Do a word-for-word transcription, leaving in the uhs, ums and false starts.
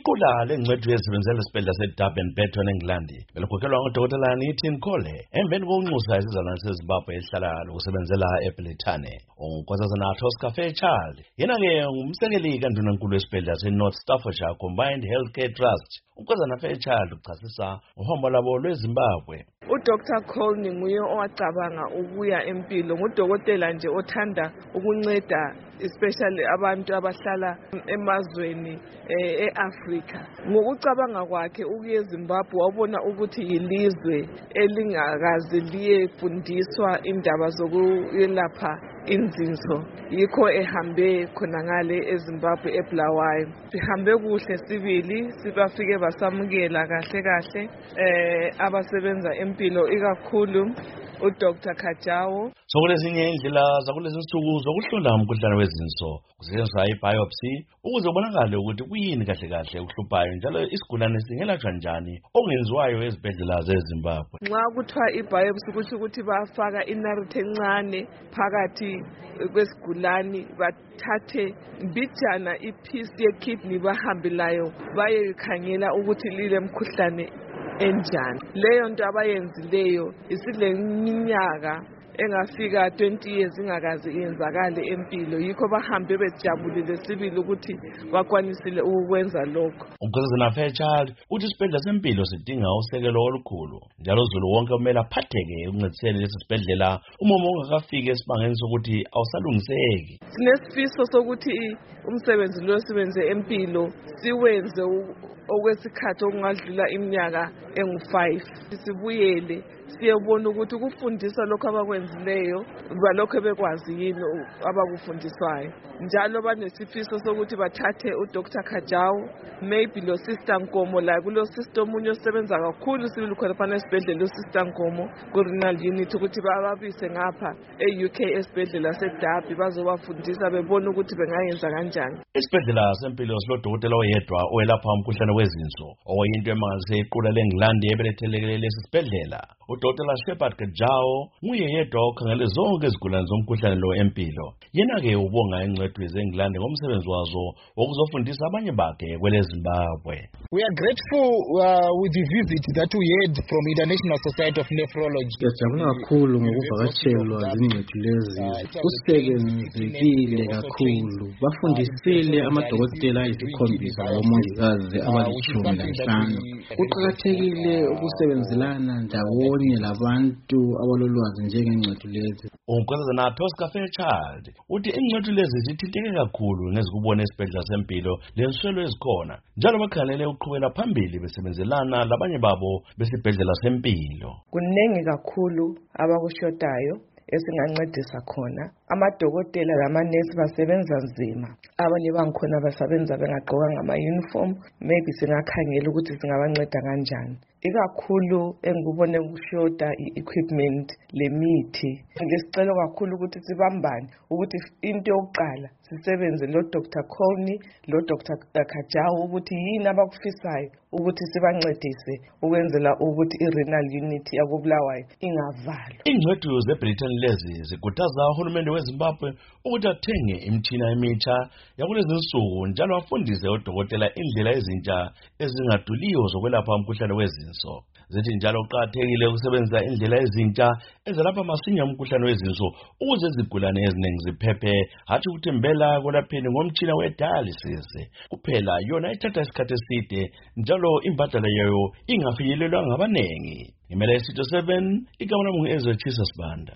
Iqula lengcwethu ezisebenzela esibhedlela seDurban Betton eNgland belikhokelwa ngodokotela Nithin Khole emveni kokunxusa isizalwane seZimbabwe esihlala lokusebenzela eBrithani. Unkosazana Tosca Fairchild yena-ke ngumsekeli kandunankulu wesibhedlela seNorth Staffordshire Combined Healthcare Trust. Unkosazana Fairchild uchasisa uhambo lwabo lweZimbabwe. uDoctor Khole nguye owacabanga ukuya empilo, ngudokotela nje othanda ukunceda especially abantu abahlala emazweni eAfrica. Ngokucabanga kwakhe ukuya eZimbabwe wabona ukuthi yilizwe elingakazi liyefundiswa indaba zokuyelapha inzinso, yikho ehambe khona ngale eZimbabwe eBulawayo. Sihambe kuhle sibili, sibafike basamukela kahle kahle eh abasebenza empilo ikakhulu uDoctor Khajawo. Sokulezinye indlela zakulezi nsuku zokuhlola umkhuhlane wezinso kusetshenziswa iBiopsy ukuze kubonakale ukuthi kuyini kahle kahle okuhluphayo njalo isigulane singelatshwa njani okungenziwayo ezibhedlela zeZimbabwe. Nxa kuthiwa iBiopsy kusho ukuthi bafaka inariti encane phakathi kwesigulane bathathe mbijana ipiece yekidney bahambe layo bayekhangela ukuthi lile mkhuhlane enjani. Leyo nto abayenzileyo isileminyaka engafika twenty years ingakazi iyenzakale empilo, yikho bahambe bejabulile sibili ukuthi bakwanisile ukwenza lokho. Unkosazana Fairchild uthi isibhedlela sempilo sidinga usekelo olukhulu njalo uzulu wonke kumele aphatheke ekuncediseni lesi sibhedlela umomo ongakafiki esibangeni sokuthi awusalungiseki. Sinesifiso sokuthi umsebenzi lo siwenze empilo siwenze okwesikhathi okungadlula iminyaka engu five, sibuyele siyebona ukuthi ukufundisa lokho abakwenzileyo balokho bekwazi yini abakufundiswayo. Njalo banesifiso sokuthi bathathe uDoctor Khajawo, maybe lo Sister Nkomo, la kulo sister omunye osebenza kakhulu sibili khona phana esibhedlela lo Sister Nkomo ku renal unit ukuthi bababise ngapha eU K esibhedlela seDurban bazobafundisa bebona ukuthi bengayenza kanjani. Isibhedlela sempilo silodokotela oyedwa oyelapha umkhuhlane wezinso oyinto emangalise iqula leNgland ebelethelekelele lesi sibhedlela. uDoctor Shepard Khajawo nguye yedwa okhangele zonke izigulane zomkhuhlane lo empilo. Yena-ke ubonga ingcwethu zeNgland ngomsebenzi wazo wokuzofundisa abanye bakhe kwele Zimbabwe. We are grateful uh, with the visit that we had from International Society of Nephrology. Siyajabula kakhulu ngokuvakatshelwa zingcwethu lezi. Kusebenzekile kakhulu. Bafundisile amadokotela ayisikhombisa labomongikazi abalishumi lanhlanu. Kuqakathekile ukusebenzelana ndawonye labantu abalolwazi njengengcwethu lezi. Unkosazana Tosca Fairchild uthi ingcwethu lezi zithinteke kakhulu ngezikubona esibhedlela sempilo lenswelo ezikhona njalo bakhalele uqhubela phambili besebenzelana labanye babo besibhedlela sempilo. Kunengi kakhulu abakushotayo esingancedisa khona. Amadokotela lamanesi basebenza nzima, abanye bangikhona basebenza bengagqokanga ama-uniform, maybe singakhangela ukuthi singabanceda kanjani. Ikakhulu engikubone kushota i-equipment lemithi. Ngesicelo kakhulu ukuthi sibambane ukuthi into yokuqala sisebenze lo Doctor Khole lo Doctor Khajawo ukuthi yini abakufisayo ukuthi sibancedise ukwenzela ukuthi i-renal unit yakubulawayo ingavalwa. Ingcwethu zeBrithani lezi zikhuthaza uhulumende weZimbabwe ukuthi athenge imitshina emitsha yakulezi nsuku njalo afundise odokotela indlela ezintsha ezingaduliyo zokwelapha umkhuhlane wezinso. Zithi njalo kuqakathekile ukusebenzisa indlela ezintsha ezelapha masinya umkhuhlane wezinso ukuze izigulane eziningi ziphephe, hathi ukuthembela kwelapheni ngomtshina we-dialysis kuphela. Yona ithatha isikhathi eside njalo imbadala yayo ingafinyelelwa ngabanengi. Imele Studio seven, igama lami ngu-Ezra Chisas Banda.